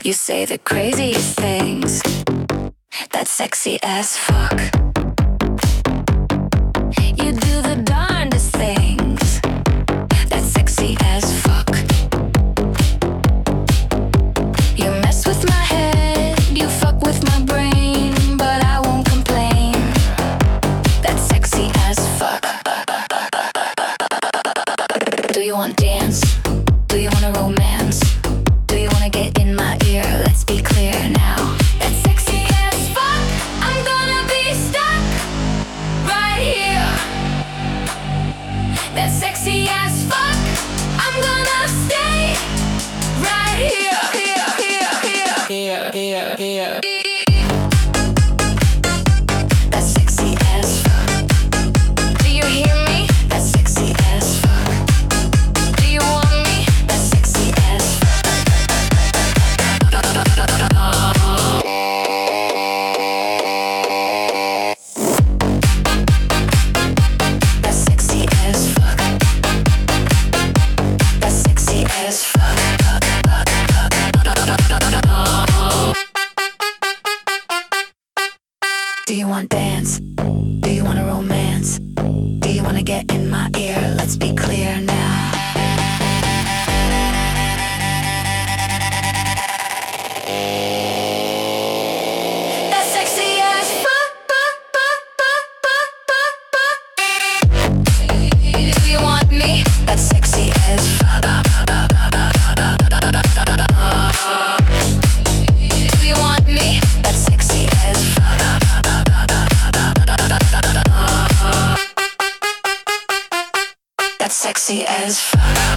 You say the craziest things. That's sexy as fuck. You do the darndest things. That's sexy as fuck. You mess with my head, you fuck with my brain, but I won't complain. That's sexy as fuck. Do you want dance? Do you want a romance? Do you wanna get in my ear? Let's be clear now. That's sexy as fuck. I'm gonna be stuck right here. That's sexy as fuck. I'm gonna stay right here. Here. That's sexy as fuck. Do you hear me? That's sexy as fuck. Do you want me? That's sexy as fuck. That's sexy as fuck. That's sexy as fuck. Do you want dance? Do you want a romance? Do you want to get in my ear? Let's be clear now. That's sexy as fuck. Do you want me? That's sexy as fuck. Do you want me? That's sexy as fuck. That's sexy as fuck.